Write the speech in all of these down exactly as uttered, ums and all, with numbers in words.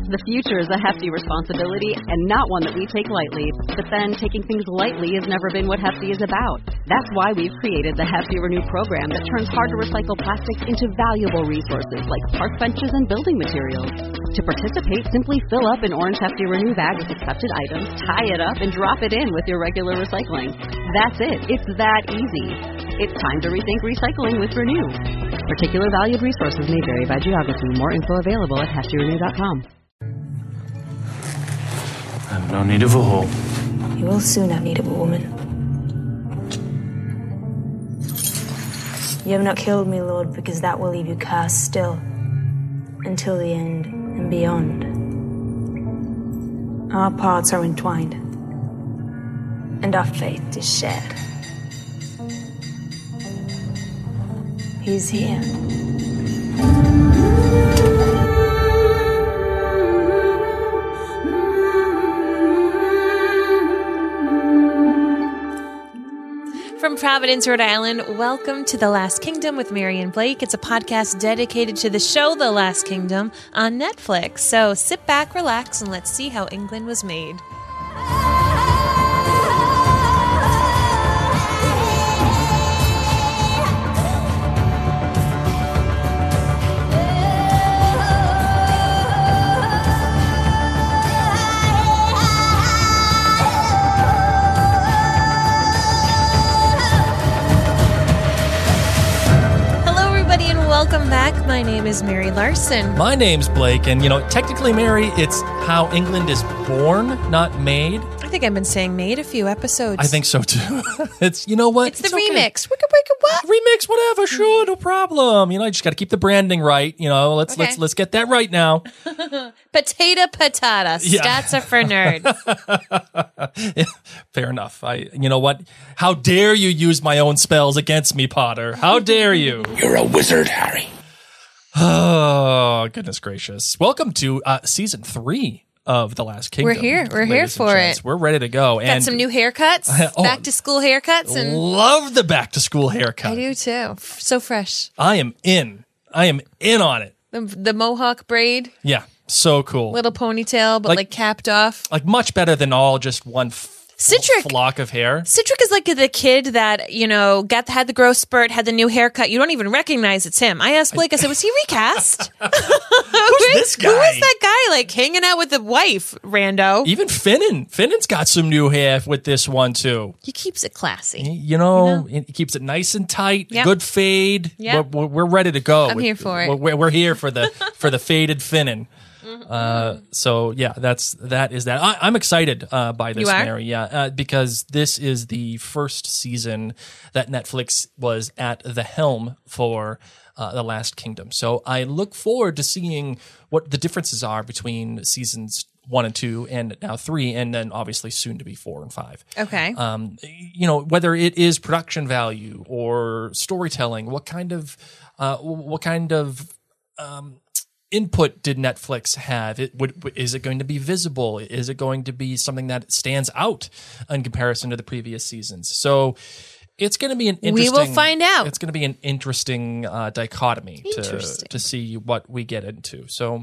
The future is a hefty responsibility and not one that we take lightly. But then, taking things lightly has never been what Hefty is about. That's why we've created the Hefty Renew program that turns hard-to-recycle plastics into valuable resources like park benches and building materials. To participate, simply fill up an orange Hefty Renew bag with accepted items, tie it up, and drop it in with your regular recycling. That's it. It's that easy. It's time to rethink recycling with Renew. Particular valued resources may vary by geography. More info available at hefty renew dot com. I have no need of a hole. You will soon have need of a woman. You have not killed me, Lord, because that will leave you cast still until the end and beyond. Our paths are entwined, and our faith is shared. He's here. From Providence, Rhode Island, welcome to The Last Kingdom with Mary and Blake. It's a podcast dedicated to the show The Last Kingdom on Netflix. So sit back, relax, and let's see how England was made. Welcome back. My name is Mary Larson. My name's Blake, and you know, technically, Mary, it's how England is born, not made. I think I've been saying made a few episodes. I think so too. It's, you know what? It's the it's remix. Okay. Wicka, wicka, what? Remix, whatever. Sure, no problem. You know, you just got to keep the branding right. You know, let's okay. let's let's get that right now. Potato, patata. Yeah. Stats are for nerds. Yeah, fair enough. I, you know what? How dare you use my own spells against me, Potter? How dare you? You're a wizard, Harry. Oh, goodness gracious. Welcome to uh, season three of The Last Kingdom. We're here. We're here for it. We're ready to go. Got and some new haircuts. oh, back to school haircuts. And love the back to school haircut. I do too. So fresh. I am in. I am in on it. The, the mohawk braid. Yeah. So cool. Little ponytail, but like, like capped off. Like much better than all just one f- Citric. flock of hair. Citric is like the kid that, you know, got had the growth spurt, had the new haircut. You don't even recognize it's him. I asked Blake, I said, was he recast? Who's this guy? Who is that guy, like, hanging out with the wife, rando? Even Finnan. Finnan's got some new hair with this one, too. He keeps it classy. You know, you know? he keeps it nice and tight, yep. good fade. Yep. We're, we're ready to go. I'm with, here for it. We're, we're here for the for the faded Finnan. Uh, so yeah, that's that is that. I, I'm excited uh, by this, you are? Mary. Yeah, uh, because this is the first season that Netflix was at the helm for uh, The Last Kingdom. So I look forward to seeing what the differences are between seasons one and two, and now three, and then obviously soon to be four and five. Okay. Um, you know, whether it is production value or storytelling, what kind of, uh, what kind of, um. input did Netflix have? It would, is it going to be visible? Is it going to be something that stands out in comparison to the previous seasons? So it's going to be an interesting. We will find out. It's going to be an interesting uh, dichotomy interesting. to to see what we get into. So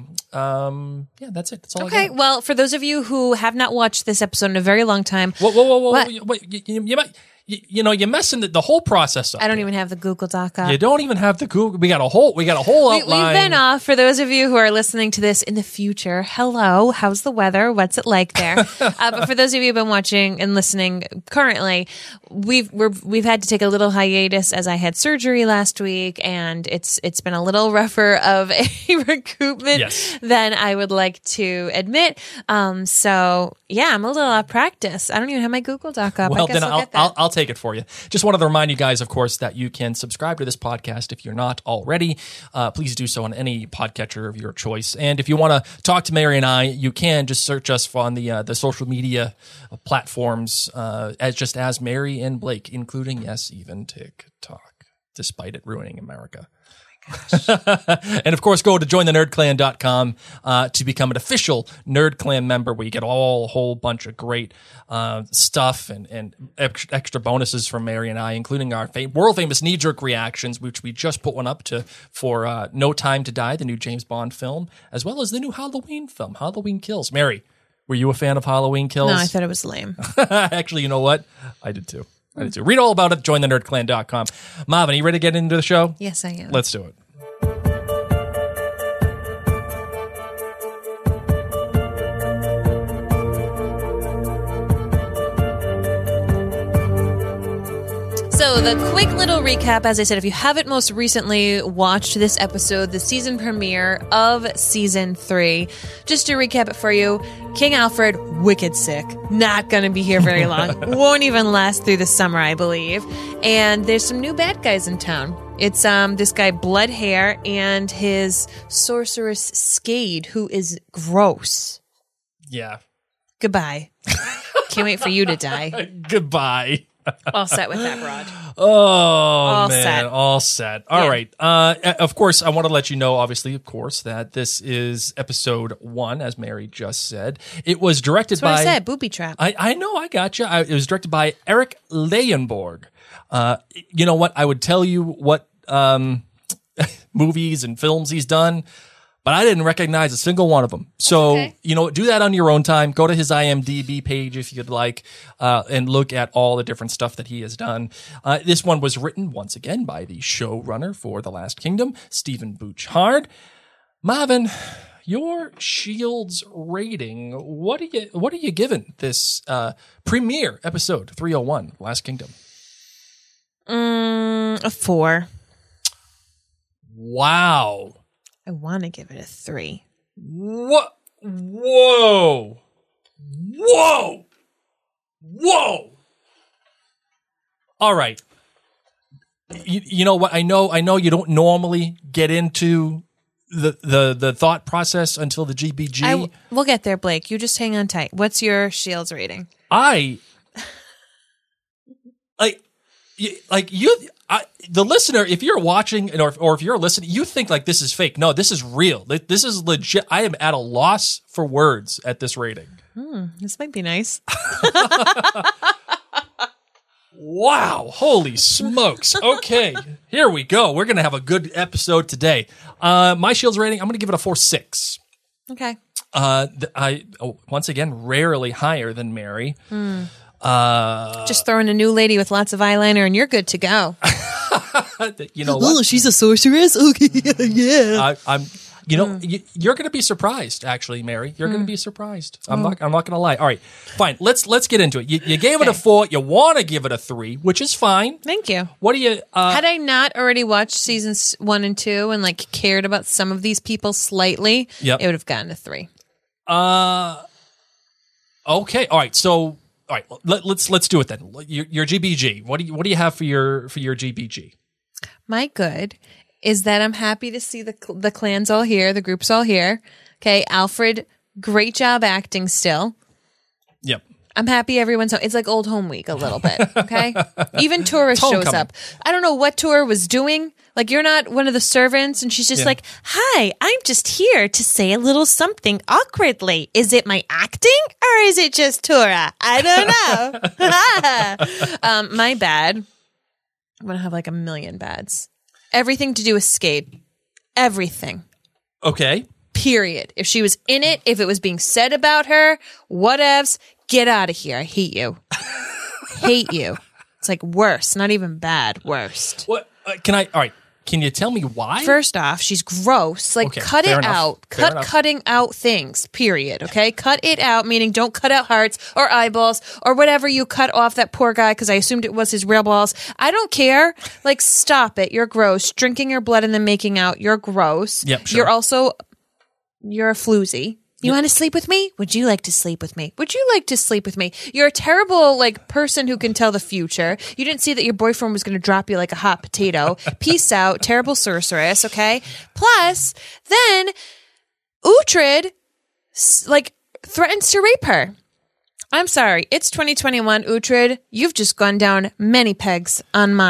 um, yeah, that's it. That's all. Okay. I got. Well, for those of you who have not watched this episode in a very long time, whoa, whoa, whoa, whoa! what? whoa wait, you, you, you might. You, you know, you're messing the, the whole process up. I don't even have the Google Doc up. You don't even have the Google. We got a whole. We got a whole we, outline. We've been off. For those of you who are listening to this in the future, hello. How's the weather? What's it like there? uh, but for those of you who've been watching and listening currently, we've we're, we've had to take a little hiatus as I had surgery last week, and it's it's been a little rougher of a recoupment yes. than I would like to admit. Um, so yeah, I'm a little out of practice. I don't even have my Google Doc up. Well, I guess then I'll, I'll, get that. I'll I'll take it for you. Just wanted to remind you guys, of course, that you can subscribe to this podcast if you're not already. Uh, please do so on any podcatcher of your choice. And if you want to talk to Mary and I, you can just search us on the uh, the social media platforms uh, as just as Mary and Blake, including yes, even TikTok, despite it ruining America. And of course, go to join the nerd clan dot com uh, to become an official Nerd Clan member, where you get all a whole bunch of great uh, stuff and, and ex- extra bonuses from Mary and I, including our fam- world famous knee jerk reactions, which we just put one up to for uh, No Time to Die, the new James Bond film, as well as the new Halloween film, Halloween Kills. Mary, were you a fan of Halloween Kills? No, I thought it was lame. Actually, you know what? I did too. I did too. Read all about it. join the nerd clan dot com. Marvin, are you ready to get into the show? Yes, I am. Let's do it. So the quick little recap, as I said, if you haven't most recently watched this episode, the season premiere of season three, just to recap it for you, King Alfred, wicked sick, not going to be here very long, won't even last through the summer, I believe. And there's some new bad guys in town. It's um this guy Bloodhair and his sorceress Skade, who is gross. Yeah. Goodbye. Can't wait for you to die. Goodbye. All set with that, Rod. Oh, All man. set. All set. All Yeah. right. Uh, of course, I want to let you know, obviously, of course, that this is episode one, as Mary just said. It was directed That's what by... I said, booby trap. I, I know, I got you. I, it was directed by Eric Leyenborg. Uh, you know what? I would tell you what um, movies and films he's done, but I didn't recognize a single one of them. So, Okay. you know, do that on your own time. Go to his I M D B page if you'd like, uh, and look at all the different stuff that he has done. Uh, this one was written, once again, by the showrunner for The Last Kingdom, Stephen Bouchard. Marvin, your Shield's rating, what are you, what are you giving this uh, premiere episode three oh one, Last Kingdom? Mm, a four. Wow. I want to give it a three. What? Whoa. Whoa. Whoa. All right. You, you know what? I know, I know you don't normally get into the, the, the thought process until the G B G. I, we'll get there, Blake. You just hang on tight. What's your Shields rating? I, like, you, like you, I, the listener, if you're watching or, or if you're listening, you think like this is fake. No, this is real. This is legit. I am at a loss for words at this rating. Hmm, this might be nice. Wow. Holy smokes. Okay. Here we go. We're going to have a good episode today. Uh, my Shields rating, I'm going to give it a four six. Okay. Uh, th- I, oh, once again, rarely higher than Mary. Hmm. Uh, Just throw in a new lady with lots of eyeliner and you're good to go. you know what? she's a sorceress? Okay, yeah. I, I'm, you know, Hmm. you, you're going to be surprised, actually, Mary. You're going to be surprised. I'm not, I'm not going to lie. All right, fine. Let's, let's get into it. You, you gave it a Okay. four. You want to give it a three, which is fine. Thank you. What do you, uh, Had I not already watched seasons one and two and like cared about some of these people slightly, Yep. it would have gotten a three. uh, okay. All right. So, all right, let, let's, let's do it then. Your, your G B G. What do you, what do you have for your, for your G B G? My good is that I'm happy to see the the clans all here, the group's all here. Okay, Alfred, great job acting still. Yep. I'm happy everyone's home. It's like old home week a little bit, okay? Even Tora shows Homecoming. up. I don't know what Tora was doing. Like, you're not one of the servants, and she's just Yeah. like, hi, I'm just here to say a little something awkwardly. Is it my acting, or is it just Tora? I don't know. um, my bad. I'm going to have like a million bads. Everything to do with Skade. Everything. Okay. Period. If she was in it, if it was being said about her, whatevs, get out of here. I hate you. Hate you. It's like worse, not even bad, worst. What, uh, can I, all right. Can you tell me why? First off, she's gross. Like, Okay, cut fair it enough. out. Fair Cut enough. cutting out things, period. Okay? Cut it out, meaning don't cut out hearts or eyeballs or whatever you cut off that poor guy because I assumed it was his real balls. I don't care. Like, stop it. You're gross. Drinking your blood and then making out, you're gross. Yep, sure. You're also, you're a floozy. You want to sleep with me? Would you like to sleep with me? Would you like to sleep with me? You're a terrible, like, person who can tell the future. You didn't see that your boyfriend was going to drop you like a hot potato. Peace out. Terrible sorceress, okay? Plus, then, Uhtred, s- like, threatens to rape her. I'm sorry. It's twenty twenty-one, Uhtred. You've just gone down many pegs on my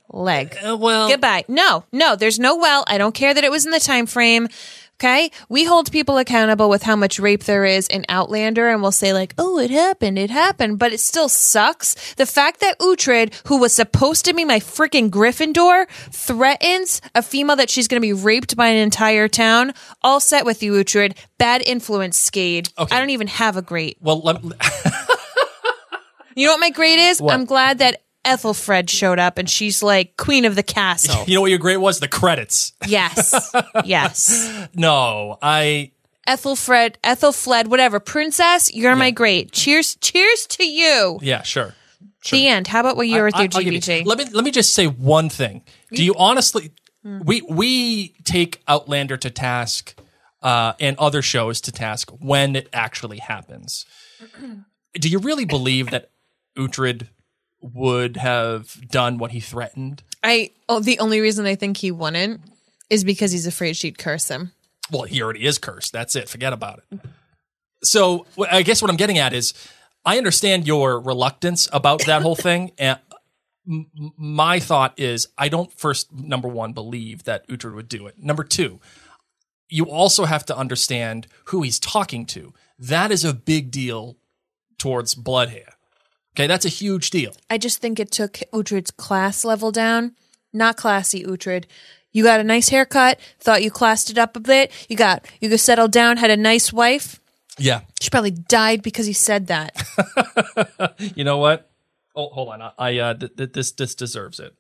leg. Uh, well, Goodbye. No, no, there's no well. I don't care that it was in the time frame. Okay. We hold people accountable with how much rape there is in Outlander, and we'll say like, oh, it happened. It happened. But it still sucks. The fact that Uhtred, who was supposed to be my freaking Gryffindor, threatens a female that she's going to be raped by an entire town. All set with you, Uhtred. Bad influence, Skade. Okay. I don't even have a grade. well, let, You know what my grade is? What? I'm glad that Ethelfred showed up and she's like queen of the castle. you know what your grade was? The credits. Yes. Yes. No, I. Ethelfred, Ethelfled, whatever. Princess, you're my great. Cheers, cheers to you. Yeah, sure. The end. How about what you were with I- your I'll give G B G? you- Let me let me just say one thing. Do you honestly? We we take Outlander to task, uh, and other shows to task when it actually happens. Do you really believe that Uhtred would have done what he threatened? I oh, the only reason I think he wouldn't is because he's afraid she'd curse him. Well, he already is cursed. That's it. Forget about it. So wh- I guess what I'm getting at is I understand your reluctance about that whole thing. And m- m- my thought is I don't first, number one, believe that Uhtred would do it. Number two, you also have to understand who he's talking to. That is a big deal towards Bloodhair. Okay, that's a huge deal. I just think it took Uhtred's class level down. Not classy, Uhtred. You got a nice haircut. Thought you classed it up a bit. You got you got settled down. Had a nice wife. Yeah. She probably died because you said that. You know what? Oh, hold on. I uh, th- th- this this deserves it.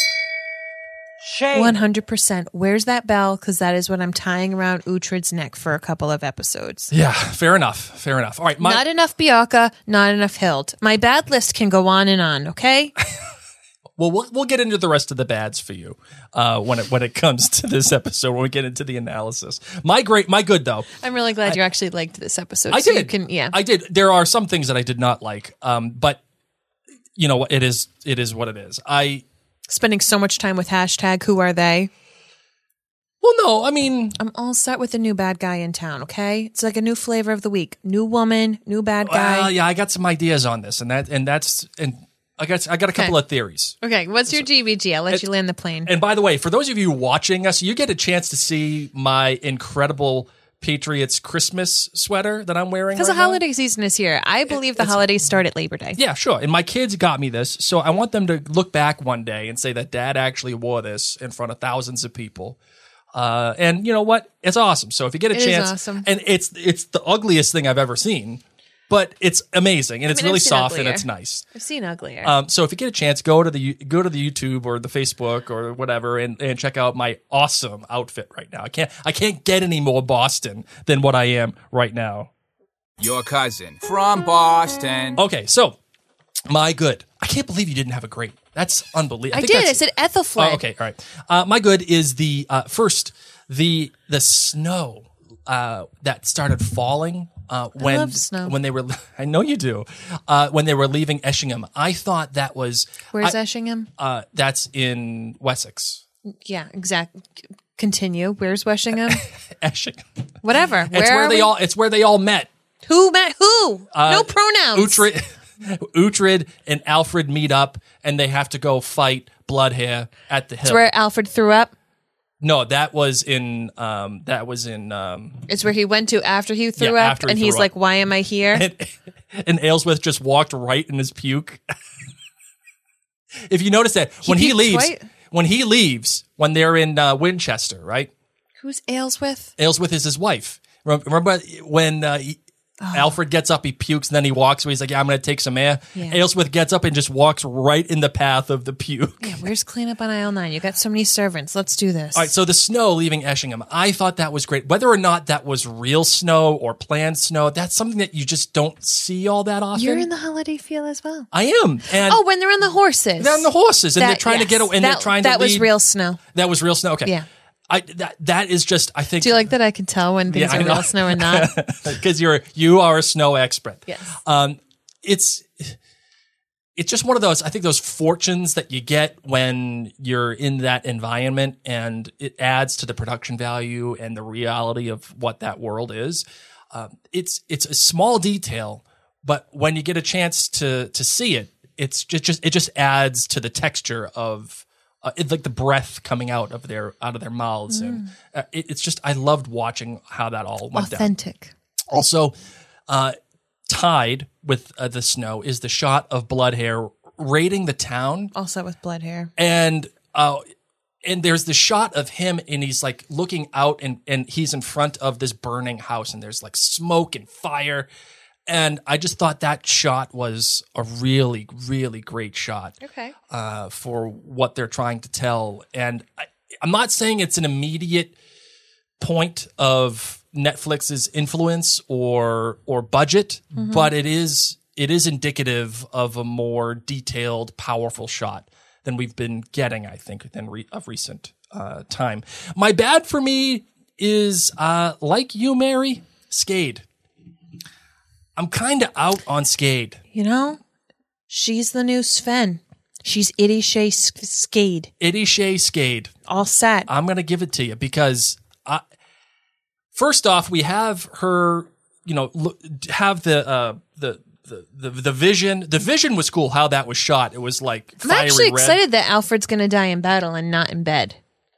One hundred percent. Where's that bell? Because that is what I'm tying around Uhtred's neck for a couple of episodes. Yeah, fair enough. Fair enough. All right, my, Not enough Bjorka, not enough Hild. My bad list can go on and on. Okay. Well, we'll we'll get into the rest of the bads for you uh, when it when it comes to this episode. When we get into the analysis, my great, my good though. I'm really glad you actually liked this episode. I so did. You can, yeah. I did. There are some things that I did not like, um, but you know, it is it is what it is. I Spending so much time with hashtag Who Are They? well, no, I mean, I'm all set with a new bad guy in town. Okay, it's like a new flavor of the week. New woman, new bad guy. well, yeah, I got some ideas on this, and that and that's and I got I got a couple Okay. of theories. Okay, what's your G B G? I'll let you land the plane. And by the way, for those of you watching us, you get a chance to see my incredible Patriots Christmas sweater that I'm wearing. Because right the now. holiday season is here. I believe the holidays start at Labor Day. Yeah, sure. And my kids got me this, so I want them to look back one day and say that Dad actually wore this in front of thousands of people. Uh, and you know what? It's awesome. So if you get a It is chance, awesome. and it's it's the ugliest thing I've ever seen, but it's amazing and it's mean, I've really seen soft and uglier. it's nice. I've seen uglier. Um, so if you get a chance, go to the go to the YouTube or the Facebook or whatever, and, and check out my awesome outfit right now. I can't I can't get any more Boston than what I am right now. Your cousin from Boston. Okay, so my good. I can't believe you didn't have a great. That's unbelievable. I, think did. I that's- said Ethelfled. Oh, okay, all right. Uh, my good is the uh, first the the snow uh, that started falling uh, when love snow. when they were. I know you do. Uh, when they were leaving Eshingham, I thought that was Where's I- Eshingham? Uh, that's in Wessex. Yeah, exact. Continue. Where's Weshingham? Eshingham. Whatever. It's Where where are they we? all. It's where they all met. Who met who? Uh, no pronouns. Uhtred, Uhtred and Alfred meet up, and they have to go fight Bloodhair at the hill. It's where Alfred threw up. No, that was in. Um, that was in. Um, It's where he went to after he threw Yeah, up, after he and threw he's up. like, "Why am I here?" and, and Aylesworth just walked right in his puke. If you notice that when he puked leaves, right- when he leaves, when they're in uh, Winchester, right? Who's Aylesworth? Aylesworth is his wife. Rem- Remember when uh, he, Alfred gets up, he pukes, and then he walks away. He's like, "Yeah, I'm going to take some air." Yeah. Aylesworth gets up and just walks right in the path of the puke. Yeah, where's cleanup on aisle nine? You got so many servants. Let's do this. All right, so the snow leaving Eshingham, I thought that was great. Whether or not that was real snow or planned snow, that's something that you just don't see all that often. You're in the holiday feel as well. I am, and Oh, when they're on the horses. they're on the horses, and That- they're trying yes. to get away, and that, they're trying That to was lead- real snow. That was real snow. Okay, Yeah. I that that is just I think. Do you like that I can tell when things Yeah, I are know. real snow or not? because you're you are a snow expert. Yes. Um, it's it's just one of those. I think those fortunes that you get when you're in that environment, and it adds to the production value and the reality of what that world is. Um, it's it's a small detail, but when you get a chance to to see it, it's just, just it just adds to the texture of uh, it, like the breath coming out of their out of their mouths, mm. and uh, it, it's just I loved watching how that all went authentic. Down. Also, uh, tied with uh, the snow is the shot of Bloodhair raiding the town, also with Bloodhair, and uh, and there's the shot of him, and he's like looking out, and and he's in front of this burning house, and there's like smoke and fire. And I just thought that shot was a really, really great shot. Okay. Uh, for what they're trying to tell. And I, I'm not saying it's an immediate point of Netflix's influence or or budget, mm-hmm. but it is it is indicative of a more detailed, powerful shot than we've been getting, I think, than re- of recent uh, time. My bad for me is, uh, like you, Mary, Skade. I'm kind of out on Skade. You know, she's the new Sven. She's Itty Shay Skade. Itty Shay Skade. All set. I'm going to give it to you because, I, first off, we have her, you know, look, have the, uh, the, the, the, the vision. The vision was cool how that was shot. It was like fiery red. I'm actually excited that Alfred's going to die in battle and not in bed.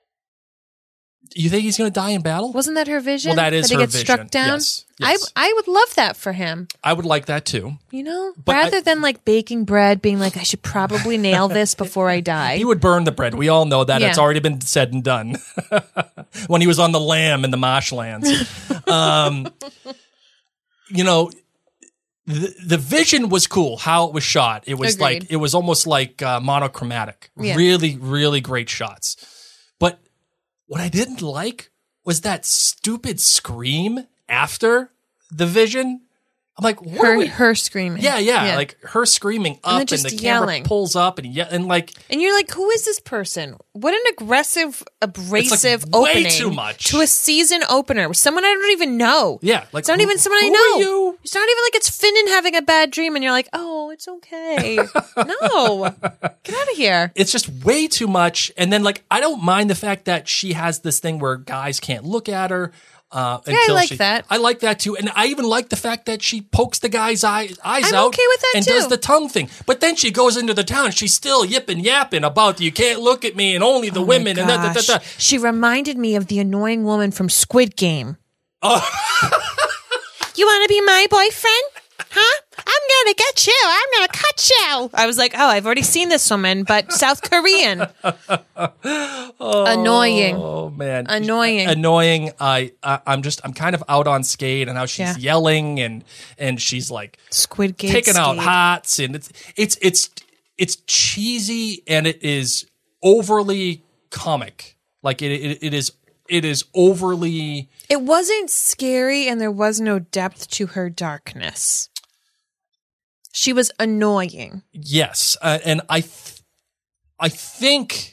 You think he's going to die in battle? Wasn't that her vision? Well, that is that her he gets vision. Struck down? Yes. yes. I I would love that for him. I would like that too. You know, But rather I- than like baking bread, being like, I should probably nail this before I die. He would burn the bread. We all know that. Yeah. It's already been said and done. When he was on the lamb in the marshlands. um, you know, the, the vision was cool, how it was shot. It was Agreed. like, it was almost like uh, monochromatic. Yeah. Really, really great shots. But what I didn't like was that stupid scream after the vision. I'm like, what her are we? her screaming. Yeah, yeah, like her screaming up, then and, just the camera yelling. pulls up, and yeah, and like, And you're like, who is this person? What an aggressive, abrasive way opening too much. to a season opener with someone I don't even know. yeah, like It's not who- even someone I who know. are you? It's not even like it's Finnan having a bad dream and you're like, oh, it's okay. No. Get out of here. It's just way too much. And then, like, I don't mind the fact that she has this thing where guys can't look at her. Uh, Yeah, I until like she, that. I like that too. And I even like the fact that she pokes the guy's eye, eyes I'm out okay with that and too. does the tongue thing. But then she goes into the town. She's still yipping yapping about you can't look at me and only the Oh my women. And da, da, da, gosh. da. She reminded me of the annoying woman from Squid Game. Oh. You want to be my boyfriend? Huh? I'm going to get you. I'm going to cut you. I was like, oh, I've already seen this woman, but South Korean. Annoying. Oh man, Annoying. annoying. I, I I'm just I'm kind of out on Skade and how she's Yeah. yelling and and she's like Squid Game. taking out Skade. hots and it's it's it's it's cheesy and it is overly comic. Like it it, it is it is overly. It wasn't scary and there was no depth to her darkness. She was annoying. Yes, uh, and I th- I think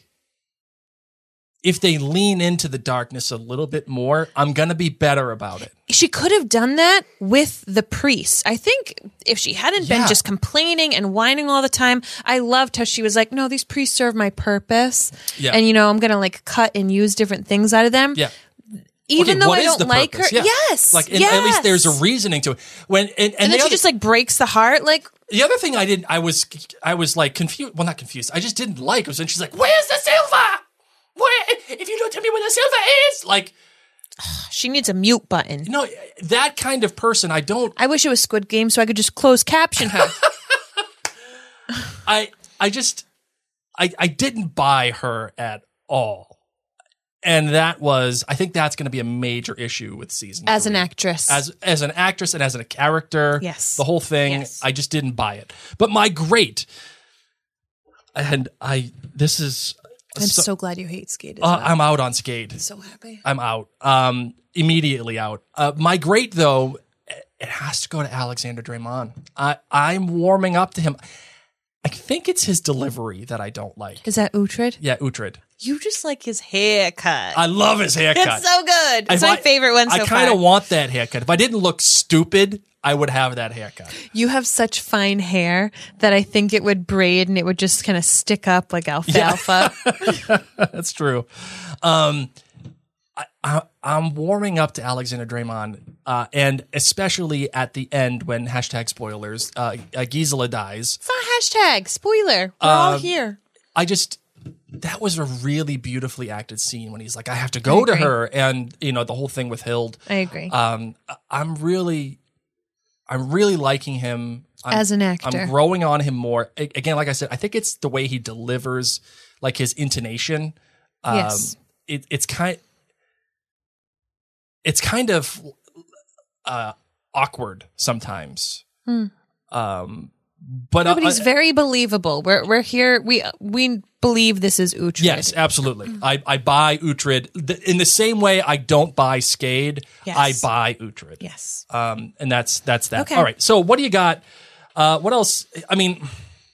if they lean into the darkness a little bit more, I'm gonna be better about it. She could have done that with the priests. I think if she hadn't Yeah. been just complaining and whining all the time, I loved how she was like, no, these priests serve my purpose. Yeah. And, you know, I'm going to like cut and use different things out of them. Yeah. Even Okay, though what I is don't the like purpose? her. Yeah. Yes. Like, and yes. at least there's a reasoning to it. When and, and, And, the then she other, just like breaks the heart. Like, the other thing I didn't, I was, I was like confused. Well, not confused. I just didn't like was when she's like, "Where's the silver? Where? If you don't tell me where the silver is, like, she needs a mute button. you know, that kind of person. I don't. I wish it was Squid Game so I could just close caption her. I, I just, I, I didn't buy her at all. And that was, I think that's going to be a major issue with season As an three. actress. as as an actress and as a character. Yes. the whole thing. Yes. I just didn't buy it. But my great, and I this is I'm so, glad you hate Skate as uh, well. I'm out on Skade. so happy. I'm out. Um, immediately out. Uh, my great though, it has to go to Alexander Draymond. I I'm warming up to him. I think it's his delivery that I don't like. Is that Uhtred? Yeah, Uhtred. You just like his haircut. I love his haircut. It's so good. It's If my I- favorite one so I kind far. of want that haircut. If I didn't look stupid, I would have that haircut. You have such fine hair that I think it would braid and it would just kind of stick up like alfalfa. That's true. Um, I, I, I'm warming up to Alexander Draymond, uh, and especially at the end when hashtag spoilers, uh, uh, Gisela dies. It's not hashtag. Spoiler. We're all Um, here. I just that was a really beautifully acted scene when he's like, I have to go to agree. her. And, you know, the whole thing with Hild. I agree. Um, I'm really, I'm really liking him. I'm, As an actor. I'm growing on him more. A- Again, like I said, I think it's the way he delivers, like his intonation. Um, Yes. It, it's kind, it's kind of uh, awkward sometimes. Hmm. Um, but, No, but uh, he's very believable. We're we're here. We we believe this is Uhtred. yes, absolutely. I, I buy Uhtred The- in the same way I don't buy Skade. Yes. I buy Uhtred. Yes. Um, and that's that's that. Okay. All right. So what do you got? Uh, what else? I mean,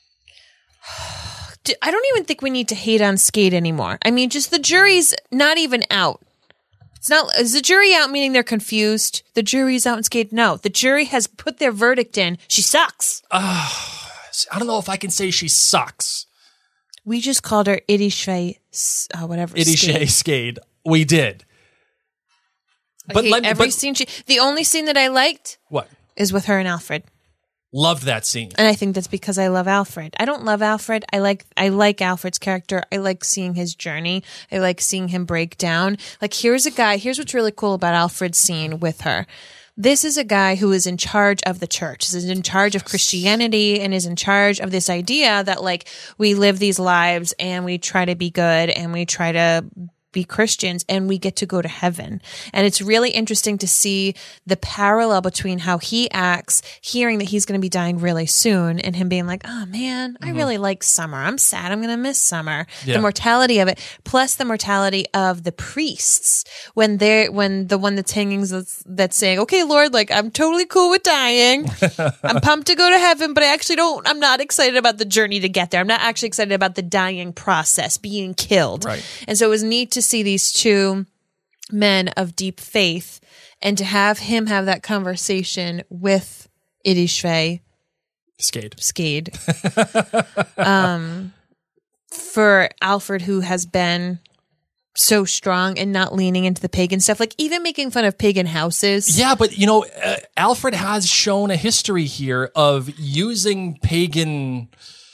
D- I don't even think we need to hate on Skade anymore. I mean, just the jury's not even out. It's not. Is the jury out meaning they're confused? The jury's out in Skade? No, the jury has put their verdict in. She sucks. I don't know if I can say she sucks. We just called her Idishve, uh, whatever. Idishay Skade. Skade. We did. I But hate let me- every but- scene. She, the only scene that I liked What? is with her and Alfred. Loved that scene. And I think that's because I love Alfred. I don't love Alfred. I like I like Alfred's character. I like seeing his journey. I like seeing him break down. Like here's a guy, here's what's really cool about Alfred's scene with her. This is a guy who is in charge of the church, is in charge of Christianity, and is in charge of this idea that like we live these lives and we try to be good and we try to be Christians and we get to go to heaven. And it's really interesting to see the parallel between how he acts, hearing that he's going to be dying really soon, and him being like, oh man, I really like summer. I'm sad. I'm going to miss summer. Yeah. The mortality of it, plus the mortality of the priests when they're, when the one that's hanging that's, that's saying, okay, Lord, like I'm totally cool with dying. I'm pumped to go to heaven, but I actually don't, I'm not excited about the journey to get there. I'm not actually excited about the dying process, being killed. Right. And so it was neat to see these two men of deep faith and to have him have that conversation with Idishve Skade. Skade. um, for Alfred, who has been so strong and not leaning into the pagan stuff, like even making fun of pagan houses. Yeah, but you know, uh, Alfred has shown a history here of using pagan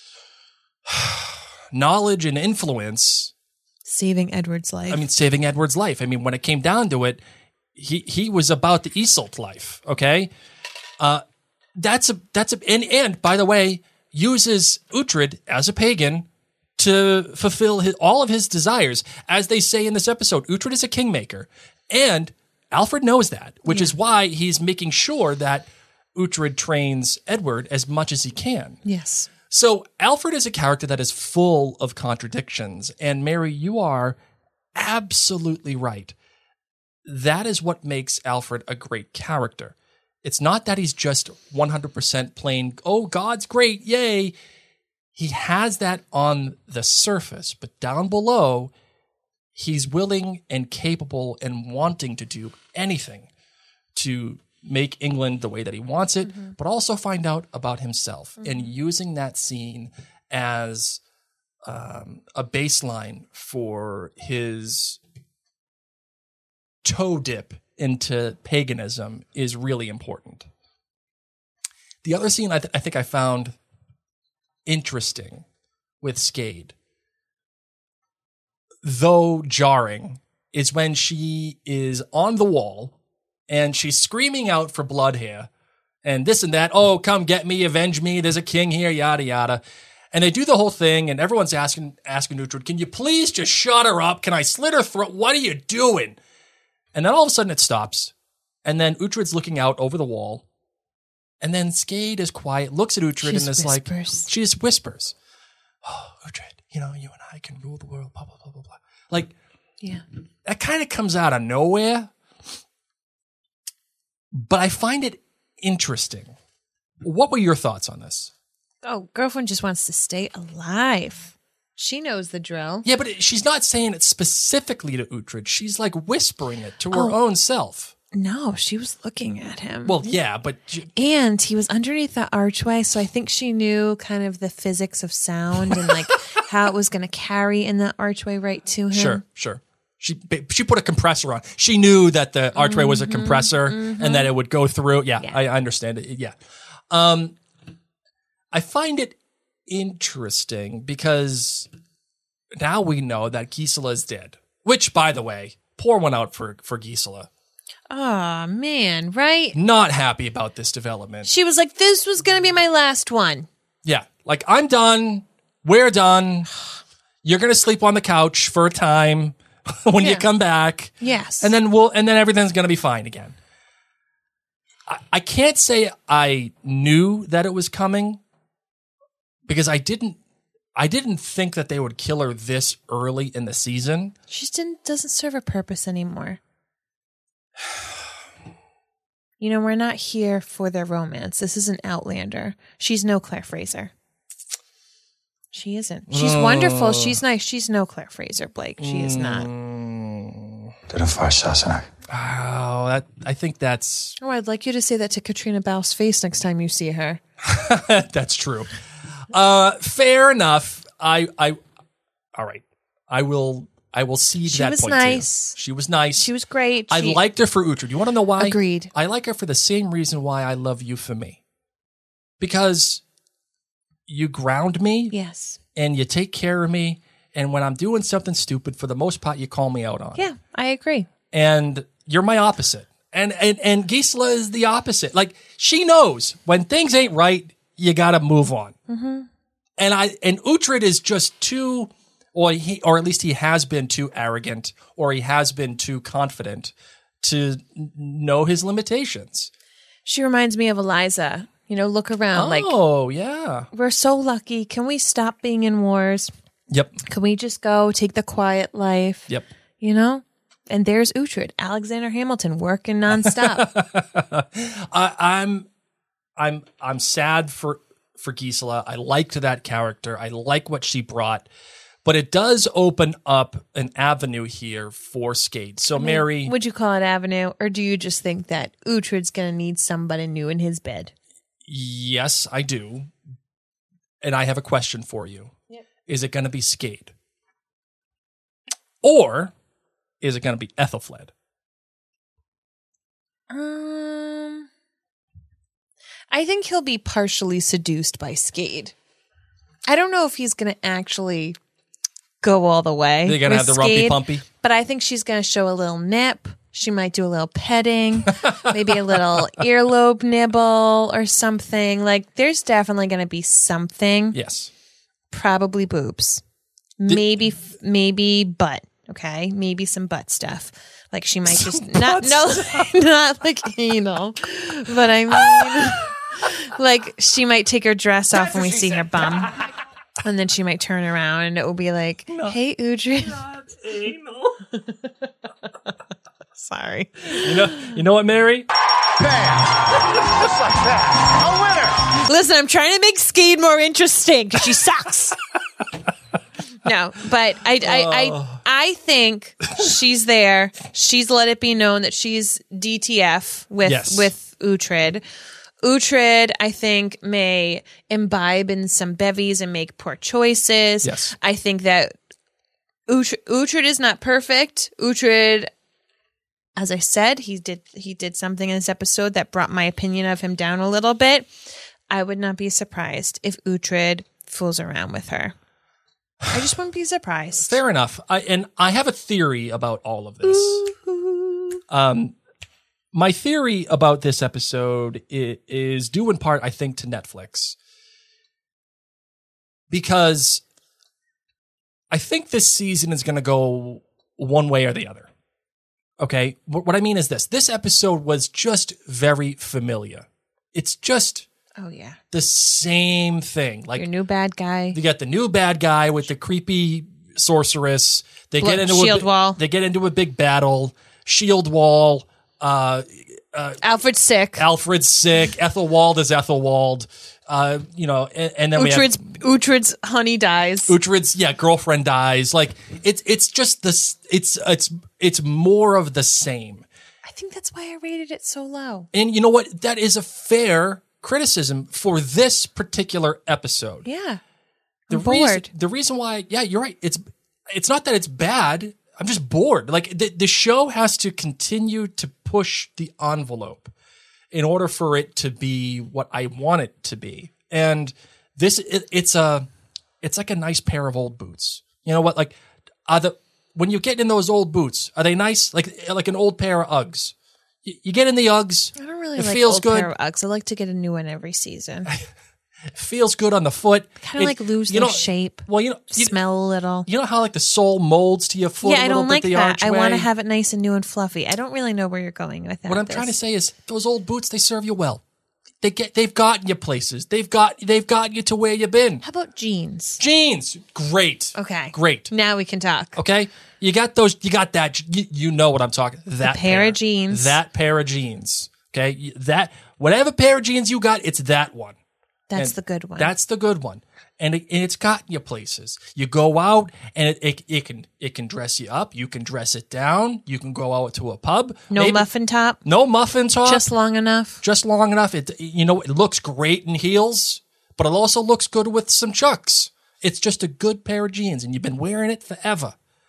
knowledge and influence. Saving Edward's life. I mean, saving Edward's life. I mean, when it came down to it, he he was about the Iseult life. Okay, uh, that's a that's a and and by the way, uses Uhtred as a pagan to fulfill his, all of his desires, as they say in this episode. Uhtred is a kingmaker, and Alfred knows that, which is why he's making sure that Uhtred trains Edward as much as he can. yes. So Alfred is a character that is full of contradictions. And Mary, you are absolutely right. That is what makes Alfred a great character. It's not that he's just one hundred percent plain, oh, God's great, yay. He has that on the surface, but down below, he's willing and capable and wanting to do anything to make England the way that he wants it, mm-hmm. but also find out about himself, mm-hmm. and using that scene as um, a baseline for his toe dip into paganism is really important. The other scene I, th- I think I found interesting with Skade, though jarring, is when she is on the wall and she's screaming out for blood here and this and that. Oh, come get me, avenge me. There's a king here, yada, yada. And they do the whole thing, and everyone's asking asking Uhtred, can you please just shut her up? Can I slit her throat? What are you doing? And then all of a sudden it stops. And then Uhtred's looking out over the wall. And then Skade is quiet, looks at Uhtred, She and is like, whispers. she just whispers, oh, Uhtred, you know, you and I can rule the world, blah, blah, blah, blah, blah. Like, Yeah. that kind of comes out of nowhere. But I find it interesting. What were your thoughts on this? Oh, girlfriend just wants to stay alive. She knows the drill. Yeah, but it, she's not saying it specifically to Uhtred. She's like whispering it to her Oh. own self. No, she was looking at him. Well, yeah, but she- And he was underneath the archway, so I think she knew kind of the physics of sound and like how it was going to carry in that archway right to him. sure, sure. She she put a compressor on. She knew that the archway was a compressor and that it would go through. Yeah, Yeah. I, I understand it. Yeah. Um, I find it interesting because now we know that Gisela is dead. Which, by the way, pour one out for, for Gisela. Oh, man, right? Not happy about this development. She was like, this was going to be my last one. Yeah, like, I'm done. We're done. You're going to sleep on the couch for a time when Yeah. you come back. Yes. And then we'll, and then everything's going to be fine again. I, I can't say I knew that it was coming because I didn't, I didn't think that they would kill her this early in the season. She didn't, doesn't serve a purpose anymore. You know, we're not here for their romance. This is an Outlander. She's no Claire Fraser. She isn't. She's Oh. wonderful. She's nice. She's no Claire Fraser, Blake. She is not. Dere får Sassenach. Oh, that I think that's Oh, I'd like you to say that to Katrina Bau's face next time you see her. that's true. Uh, fair enough. I, I, all right. I will, I will cede She that was point nice. too. She was nice. She was great. I She- liked her for Uhtred. You want to know why? Agreed. I like her for the same reason why I love you for me. Because you ground me Yes. and you take care of me. And when I'm doing something stupid, for the most part, you call me out on it. Yeah, I agree. And you're my opposite. And, and, and Gisela is the opposite. Like, she knows when things ain't right, you got to move on. Mm-hmm. And I, and Uhtred is just too, or he, or at least he has been too arrogant, or he has been too confident to n- know his limitations. She reminds me of Eliza. You know, look around. Like, Oh, yeah. we're so lucky. Can we stop being in wars? Yep. Can we just go take the quiet life? Yep. You know? And there's Uhtred, Alexander Hamilton, working nonstop. I, I'm, I'm, I'm sad for, for Gisela. I liked that character. I like what she brought, but it does open up an avenue here for Skate. So Mary, Would you call it Avenue? Or do you just think that Uhtred's going to need somebody new in his bed? yes, I do. And I have a question for you. Yep. Is it going to be Skate? Or is it going to be Ethelfled? Um, I think he'll be partially seduced by Skade. I don't know if he's going to actually go all the way. They're going to have with the rumpy Skade, pumpy? But I think she's going to show a little nip. She might do a little petting, maybe a little earlobe nibble or something. Like, there's definitely going to be something. Yes. Probably boobs. Maybe, maybe butt. Okay, maybe some butt stuff. Like she might just not no, not like anal, but I mean, like she might take her dress off when we see her bum, and then she might turn around and it will be like, "Hey, Uhtred." Sorry. You know, you know what, Mary? Listen, I'm trying to make Skade more interesting because she sucks. No, but I, I, I, I think she's there. She's let it be known that she's D T F with Yes. with Uhtred. Uhtred, I think, may imbibe in some bevies and make poor choices. Yes. I think that Uhtred, Uhtred is not perfect. Uhtred, as I said, he did he did something in this episode that brought my opinion of him down a little bit. I would not be surprised if Uhtred fools around with her. I just wouldn't be surprised. Fair enough. I, and I have a theory about all of this. Um, my theory about this episode is, is due in part, I think, to Netflix. Because I think this season is going to go one way or the other. Okay? What, what I mean is this. This episode was just very familiar. It's just Oh yeah, the same thing. Like your new bad guy. you got the new bad guy with the creepy sorceress. They Blo- get into shield a, bi- wall. They get into a big battle. Shield wall. Uh, Alfred's sick. Alfred's sick. Ethelwald is Ethelwald. Uh, you know, and, and then Uhtred's we have Uhtred's honey dies. Uhtred's yeah girlfriend dies. Like it's it's just this. It's it's it's more of the same. I think that's why I rated it so low. And you know what? That is a fair criticism for this particular episode. Yeah, The I'm reason, bored. the reason why, yeah, you're right. It's it's not that it's bad. I'm just bored. Like the the show has to continue to push the envelope in order for it to be what I want it to be. And this, it, it's a, it's like a nice pair of old boots. You know what? Like, are the when you get in those old boots, are they nice? Like like an old pair of Uggs. You, you get in the Uggs. I don't really it like feels old good. pair of Uggs. I like to get a new one every season. It feels good on the foot. Kind of like lose you their know, shape. Well, you know, you, smell a little. you know how like the sole molds to your foot. Yeah, a I little don't bit, like the that. I archway? want to have it nice and new and fluffy. I don't really know where you're going with that. What I'm trying to say is those old boots, they serve you well. They get, they've gotten you places. They've got, they've got you to where you've been. How about jeans? Jeans, great. Okay, great. Now we can talk. Okay, you got those. You got that. You, you know what I'm talking. That pair of jeans. That pair of jeans. Okay, that whatever pair of jeans you got, it's that one. That's And the good one. That's the good one. And, it, and it's gotten you places. You go out and it, it it can it can dress you up. You can dress it down. You can go out to a pub. no Maybe- muffin top. No muffin top. Just long enough. just long enough. It you know it looks great in heels, but it also looks good with some Chucks. It's just a good pair of jeans, and you've been wearing it forever.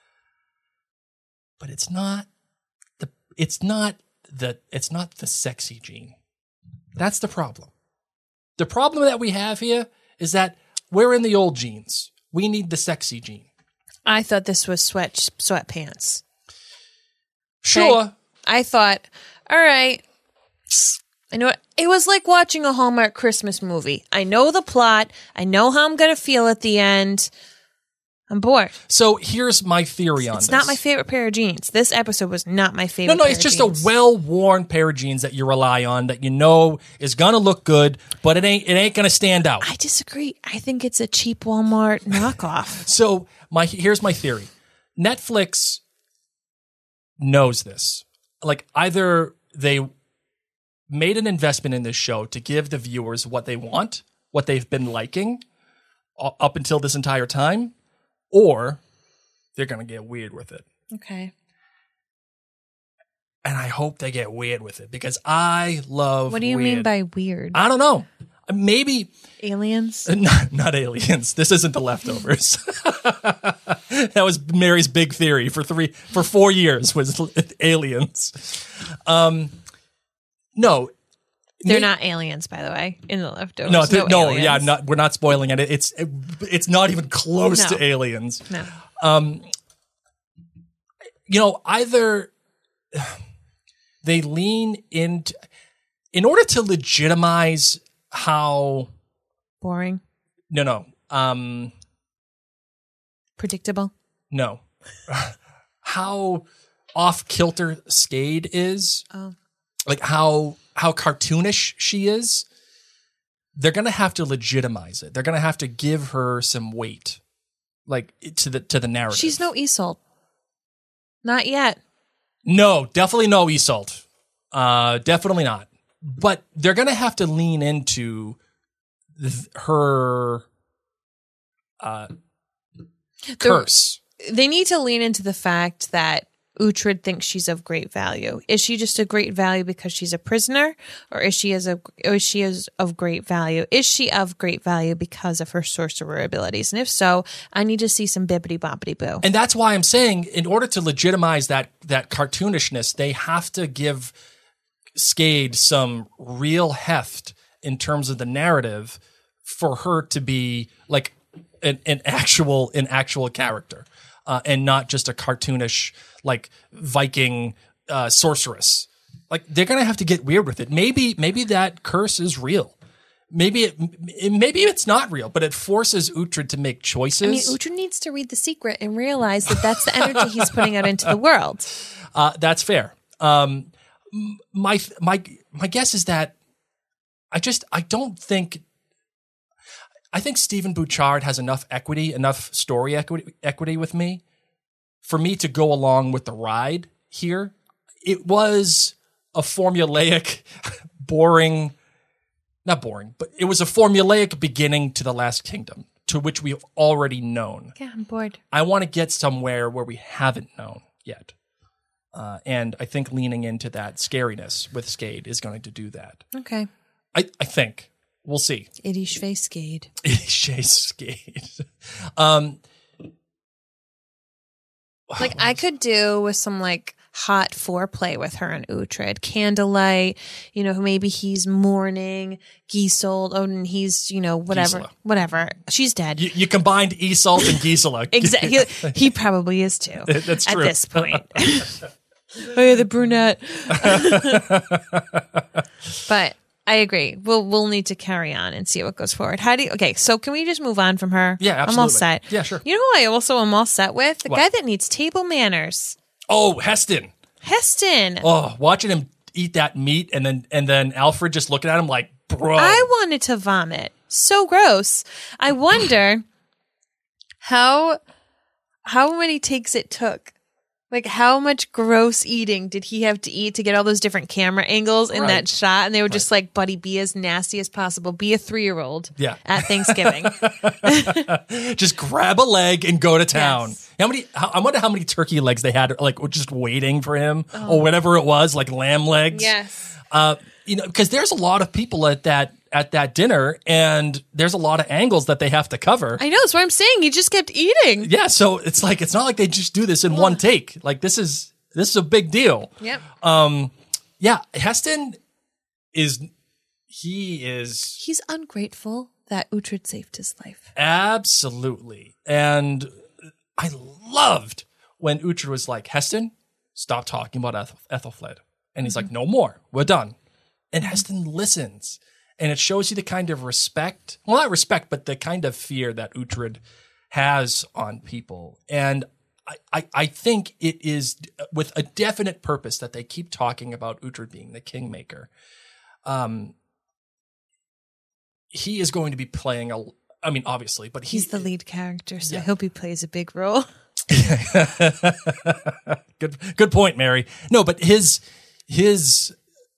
But it's not the it's not the it's not the sexy jean. That's the problem. The problem that we have here is that we're in the old jeans. We need the sexy jean. I thought this was sweat sweatpants. Sure. Okay. I thought, all right. I know it was like watching a Hallmark Christmas movie. I know the plot. I know how I'm going to feel at the end. I'm bored. So here's my theory on It's this. not my favorite pair of jeans. This episode was not my favorite. No, no, pair it's of just jeans. a well-worn pair of jeans that you rely on that you know is gonna look good, but it ain't it ain't gonna stand out. I disagree. I think it's a cheap Walmart knockoff. So my here's my theory. Netflix knows this. Like either they made an investment in this show to give the viewers what they want, what they've been liking uh, up until this entire time, or they're gonna get weird with it. Okay. And I hope they get weird with it because I love What do you weird. mean by weird? I don't know. Maybe Aliens? not, not aliens. This isn't The Leftovers. That was Mary's big theory for three for four years was aliens. Um, no, They're may- not aliens, by the way, in the leftovers. No, th- no, aliens. yeah, not, we're not spoiling it. It's it, it's not even close No. to aliens. No. Um, you know, either they lean into in order to legitimize how Boring. no no um Predictable. no how off kilter Skade is, Oh. like how how cartoonish she is. They're gonna have to legitimize it. They're gonna have to give her some weight, like to the to the narrative. She's no Isolde. Not yet. No, definitely no Isolde. Uh, definitely not. But they're going to have to lean into th- her uh, curse. They need to lean into the fact that Uhtred thinks she's of great value. Is she just a great value because she's a prisoner, or is she as a or is she is of great value? Is she of great value because of her sorcerer abilities? And if so, I need to see some bibbity boppity boo. And that's why I'm saying, in order to legitimize that that cartoonishness, they have to give Skade some real heft in terms of the narrative for her to be like an, an actual an actual character, uh, and not just a cartoonish like Viking uh, sorceress. Like they're gonna have to get weird with it. Maybe maybe that curse is real. Maybe it maybe it's not real, but it forces Uhtred to make choices. I mean, Uhtred needs to read The Secret and realize that that's the energy he's putting out into the world. Uh, that's fair. Um, my my my guess is that I just I don't think I think Stephen Bouchard has enough equity, enough story equity equity with me for me to go along with the ride here. It was a formulaic, boring, not boring, but it was a formulaic beginning to The Last Kingdom, to which we've already known. Yeah, I'm bored. I want to get somewhere where we haven't known yet. Uh, and I think leaning into that scariness with Skade is going to do that. Okay. I, I think. We'll see. Itty Skade. Shay Skade. Um, Like I could do with some like hot foreplay with her and Uhtred. Candlelight, you know, maybe he's mourning. Giseult, oh, and he's, you know, whatever, Gisela. whatever. She's dead. You, you combined Isolde and Gisela. Exactly. He, he probably is too. That's at true. this point. Oh yeah, the brunette. But I agree. We'll we'll need to carry on and see what goes forward. How do you, okay? So can we just move on from her? Yeah, I'm all absolutely. set. Yeah, sure. You know who I also am all set with? The What? guy that needs table manners, Oh, Heston. Heston. Oh, watching him eat that meat and then and then Alfred just looking at him like, bro. I wanted to vomit. So gross. I wonder how how many takes it took. Like, how much gross eating did he have to eat to get all those different camera angles in Right. that shot? And they were just like, buddy, be as nasty as possible. Be a three-year-old Yeah. at Thanksgiving. just grab a leg and go to town. Yes. How many? How, I wonder how many turkey legs they had, like just waiting for him, Oh. or whatever it was, like lamb legs. Yes. Uh, you know, because there's a lot of people at that at that dinner, and there's a lot of angles that they have to cover. I know. That's what I'm saying. He just kept eating. Yeah, so it's like it's not like they just do this in one take. Like this is this is a big deal. Yep. Um, yeah, Heston is he is He's ungrateful that Uhtred saved his life. absolutely, and I loved when Uhtred was like, Heston, stop talking about Eth- Ethelfled, and he's like, no more, we're done, and Heston listens. And it shows you the kind of respect, well, not respect, but the kind of fear that Uhtred has on people. And I, I, I think it is with a definite purpose that they keep talking about Uhtred being the kingmaker. Um, he is going to be playing a, I mean, obviously, but he, He's the lead character, so Yeah. I hope he plays a big role. good, good point, Mary. No, but his, his,